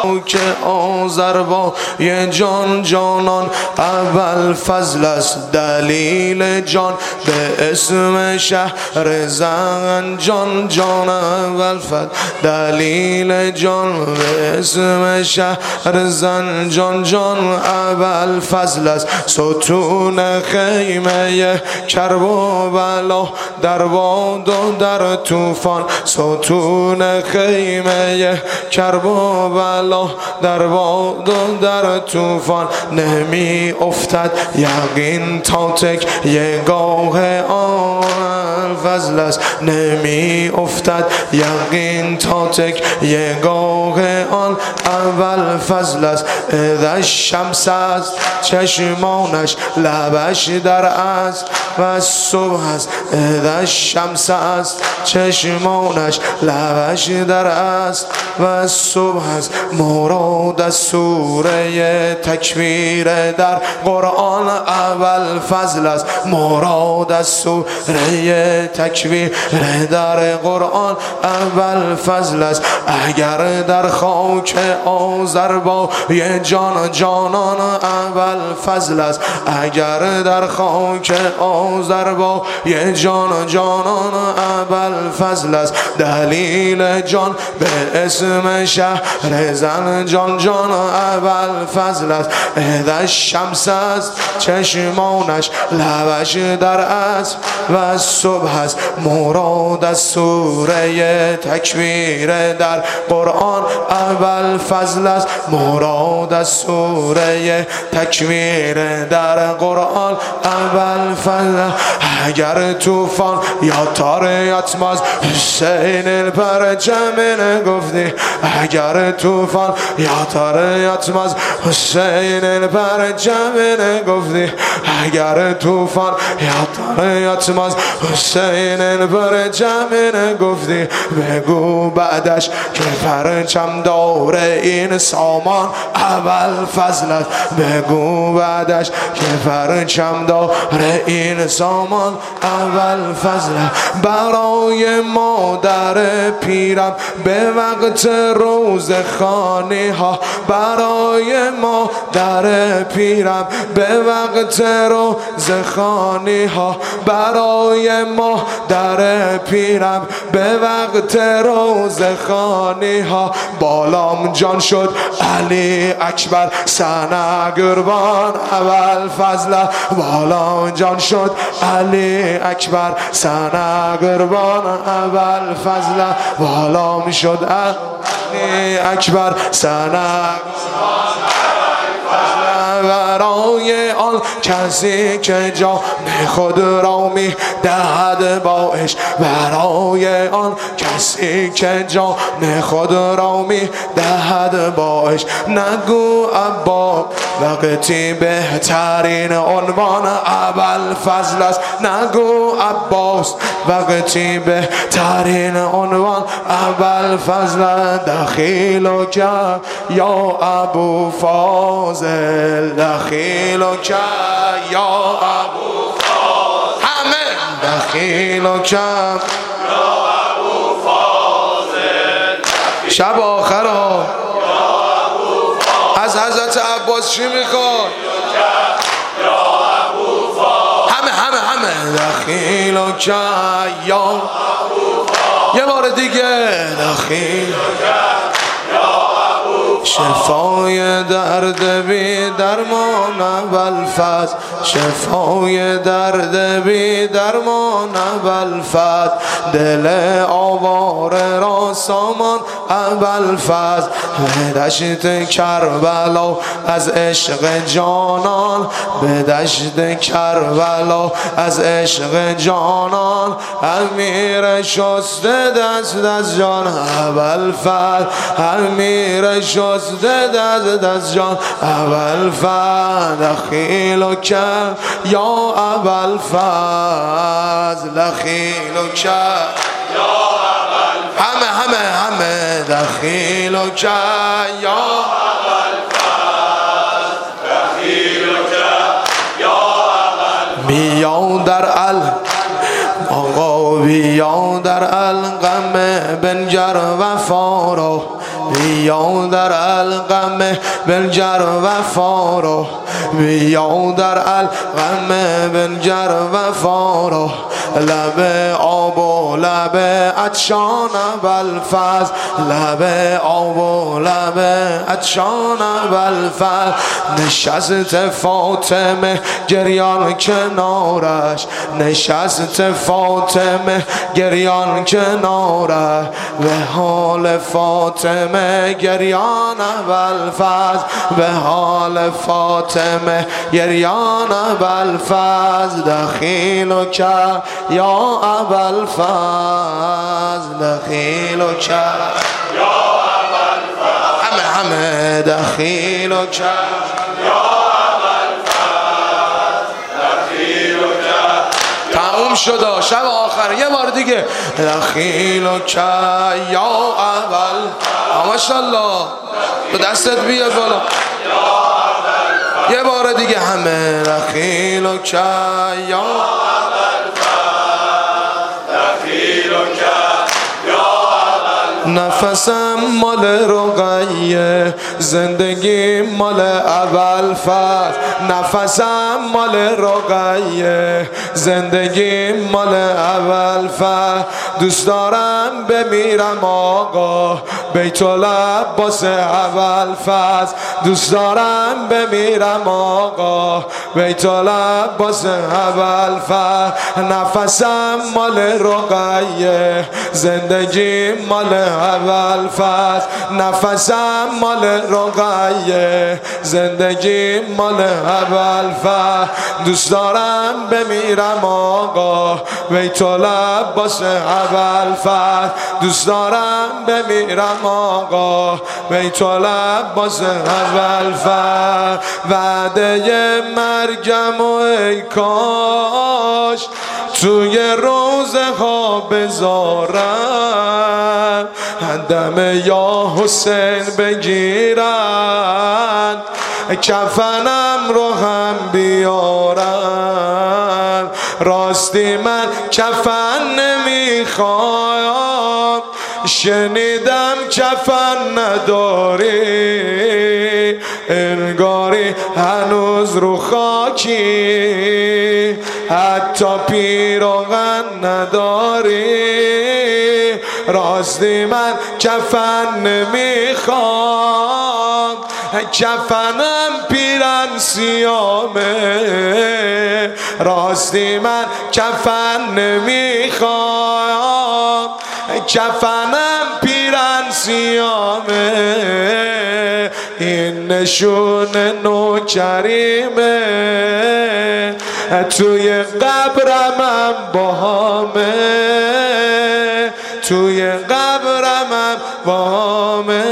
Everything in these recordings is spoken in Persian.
که آذربای جان جانان اول فضل است دلیل جان به اسم شهر زنجان جان اول فضل دلیل جان به اسم شهر زنجان جان اول فضل است ستون خیمه کرب و بلا در باد و در طوفان ستون خیمه کرب و بلا در باد و در طوفان نمی افتد یقین تا تک یگاه آن فضل است نمی افتد یقین تا تک یگاه آن اول فضل است اذا شمس است چشمانش لبش در است و صبح است اذا شمس است چشمانش لبش در است و صبح است مراد از سوره تکویر در قرآن اول فضل است مراد از سوره تکویر در قرآن اول فضل است اگر در خاک آذربای جان جانان اول فضل است اگر در خاک آذربای جان جانان اول فضل است دلیل جان به اسم شهر زنجان جان اول فضل است اذا شمس است چشمانش لبش در است و صبح است مراد از سوره تکویر در قرآن اول فضل است مراد از سوره تکویر در قرآن اول فضل اگر طوفان یا تار یتماز حسین الپرچم گفتی اگر طوفان یا تار یتماز حسین الپرچم گفتی اگر طوفان یا تار یتماز حسین الپرچم گفتی بگو بعدش که پرچم داره این سامان اول فضل است بگو بعدش که پرچم داره این سامان اول فضل است برای مادر پیرم به وقت روز خانه ها برای مادر پیرم به وقت روز خانه ها برای مادر پیرم به وقت روز خانه ها بالام جان شد علی اکبر سنه قربان اول فضل بالام جان شد علی اکبر سنه قربان اول فضل بالام شد علی اکبر سنه برای آن کسی که جان خود را می دهد با عشق برای آن کسی که جان خود را می دهد با عشق نگو ابا وقتی بهترین عنوان اول فضل است نگو عباس وقتی بهترین عنوان اول فضل دخیل و که یا ابو فاضل دخیل و که یا ابو فاضل همه دخیل و که یا ابو فاضل شب آخر ها از حضرت عباس چی میخواد همه دخیل و که یا یه بار دیگه دخیل شفای درد بی درمان اول فضل شفای درد بی درمان اول فضل دل آواره را سامان اول فضل به دشت کربلا از عشق جانان به دشت کربلا از عشق جانان امیر شسته دست از جان اول فضل امیر شسته دست جان اول فضل خیل و کر یا اول فضل خیل و کر یا اول همه دخیل و کر یا اول فضل دخیل و کر یا اول بیا در آقا بیا در القم بنجر وفا را بیا در القم بنجر وفا رو، بیا در القم بنجر وفا رو، لب آب و لب عطشان ابوالفضل، لب آب و لب عطشان ابوالفضل. نشست فاطمه گریان کنارش، نشست فاطمه گریان کنارش، به حال فاطمه گریان ابوالفضل، به حال فاطمه گریان ابوالفضل. دخیلک یا ابوالفضل، دخیلک یا ابوالفضل، همه دخیلک یا تموم شد. شب آخر یه بار دیگه دخیلک یا اول. ماشاءالله تو دستت بیاد بالا. یه بار دیگه همه دخیلک یا نفسم مال رقیه، زندگی مال ابوالفضل، نفسم مال رقیه، زندگی مال ابوالفضل. دوست دارم بمیرم آقا بیت العباس ابوالفضل، دوست دارم بمیرم آقا بیت العباس ابوالفضل. نفسم مال رقیه، زندگی مال ابوالفضل، نفسم مال رقیه، زندگی مال ابوالفضل. دوست دارم بمیرم آقا بیت العباس ابوالفضل، دوست دارم بمیرم آقا بیت العباس ابوالفضل. وعده مرگم و ای کاش توی روزه ها بذارن، دم یا حسین بگیرن، کفنم رو هم بیارن. راستی من کفن نمیخوام، شنیدم کفن نداری، انگاری هنوز رو خاکی، حتی پیراهن نداری. راستی من کفن نمیخوام، کفنم پیرن سیامه. راستی من کفن نمیخوام، کفنم پیرن سیامه. این نشون نوکریمه، توی قبرمم باهامه، توی قبرمم باهامه.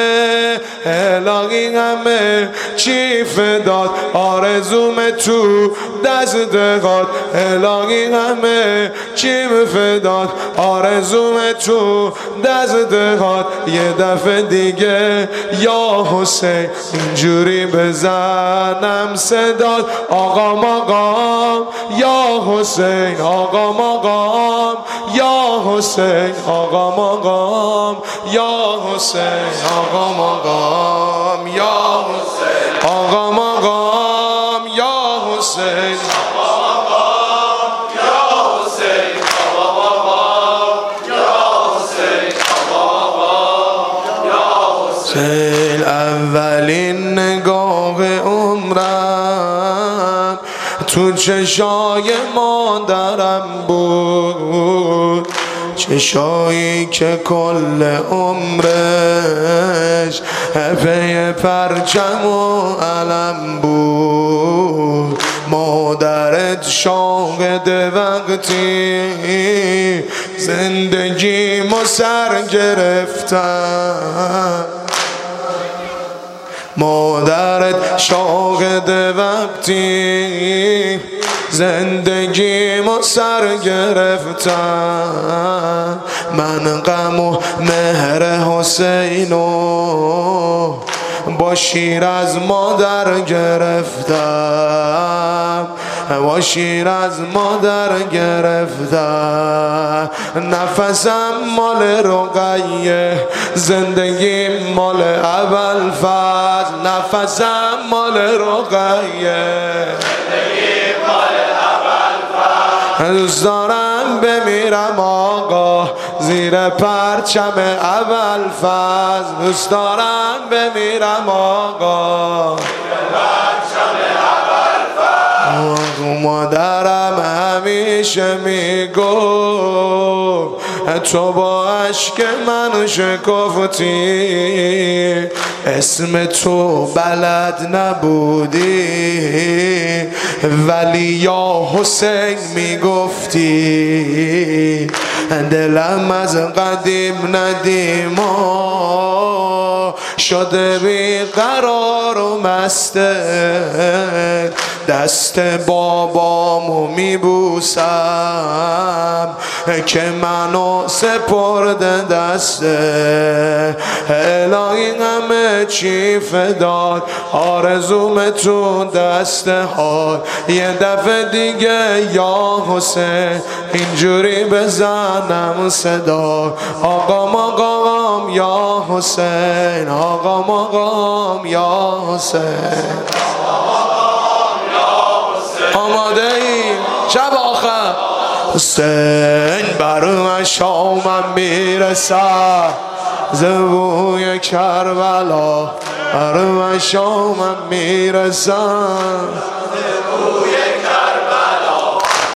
الهی همه چی فداد آرزوم تو دست دهات، الهی همه چی فداد آرزوم تو دست دهات. یه دفعه دیگه یا حسین اینجوری بزنم صدات، آقا مقام یا حسین، آقا مقام یا حسین، آقا مقام یا حسین، آقا مقام یا حسین، آقا مقام یا حسین، آقا مقام یا حسین، آقا مقام یا حسین، آقا مقام یا حسین. اولین نگاه عمرم تو چشای مادرم بود، چشایی که کل عمرش پی پرچم و علم بود. مادرت شاهد وقتی زندگیمو سر گرفتم، مادرت شاهد وقتی زندگیمو سر گرفتم. من غم و مهر حسینو با شیر از مادر گرفتم، با شیر از مادر گرفتم. نفسم مال رقیه، زندگی مال ابوالفضل. نفسم مال رقیه، زندگی مال ابوالفضل. دوست دارم بمیرم آقا زیر پرچم ابوالفضل. دوست دارم بمیرم آقا زیر پرچم ابوالفضل. مادرم همیشه میگفت تو با عشق من شکفتی، اسم تو بلد نبودی ولی یا حسین میگفتی. دلم از قدیم ندیما شده بی قرار و مسته، دست بابامو میبوسم که منو سپرده دسته. الهی همه چی فداد آرزوم تو دست حال. یه دفعه دیگه یا حسین اینجوری بزنم صدا. آقام آقام یا حسین، آقام آقام یا حسین. آماده ای شب آخر حسین بر مشامم میرسد زبوی کربلا، بر مشامم میرسد